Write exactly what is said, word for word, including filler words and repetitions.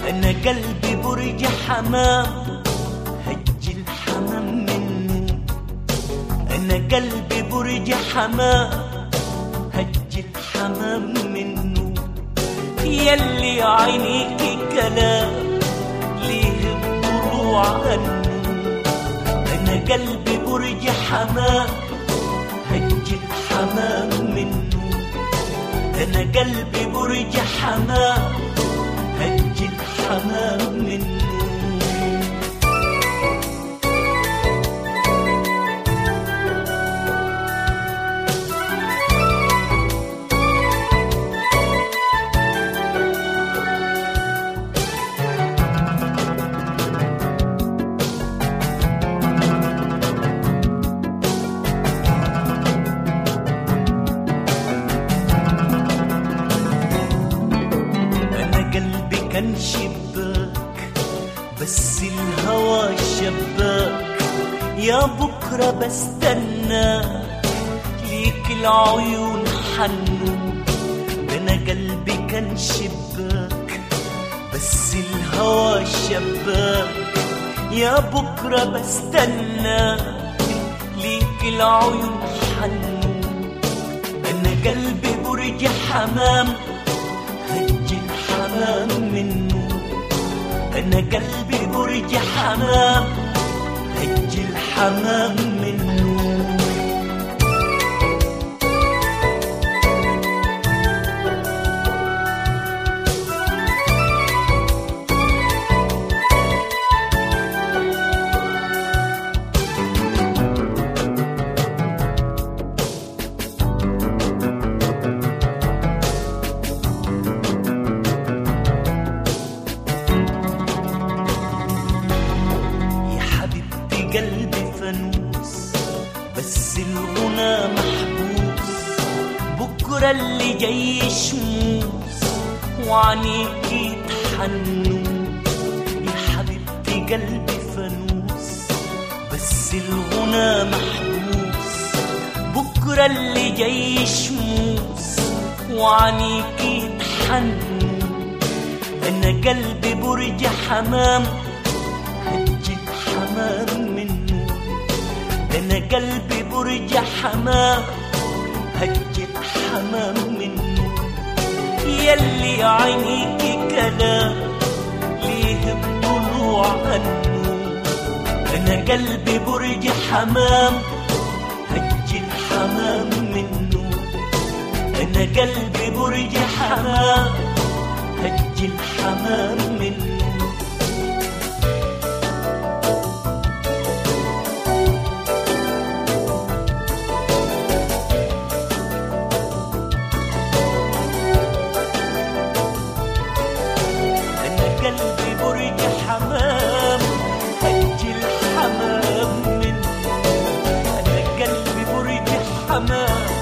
أنا قلبي برج حمام هج الحمام منه. أنا قلبي برج حمام هج الحمام منه. يلي عينيك كلام ليه الضلوع عنه. أنا قلبي برج حمام هج الحمام منه. أنا قلبي برج حمام هج الحمام منه. كان شباك بس الهوى شباك. يا بكرة بستناك ليك العيون حنو. أنا قلبي كان شباك بس الهوى شباك. يا بكرة بستناك ليك العيون حنو. أنا قلبي برج حمام هج الحمام منه. أنا قلبي برج حمام هج الحمام منه. قلبي فانوس بس الغنى محبوس. بكرة اللي جاي شموس وعنيكي تحنو. يا حبيبتي قلبي فانوس بس الغنى محبوس. بكرة اللي جاي شموس وعنيكي تحنو. أنا قلبي برج حمام هج الحمام منه. أنا قلبي برج حمام هج الحمام منه. يلي عينيكي كلام ليه الضلوع عنه. أنا قلبي برج حمام هج الحمام منه. أنا قلبي برج حمام هج الحمام منه. قلبي برج حمام هج الحمام منه. أنا قلبي برج حمام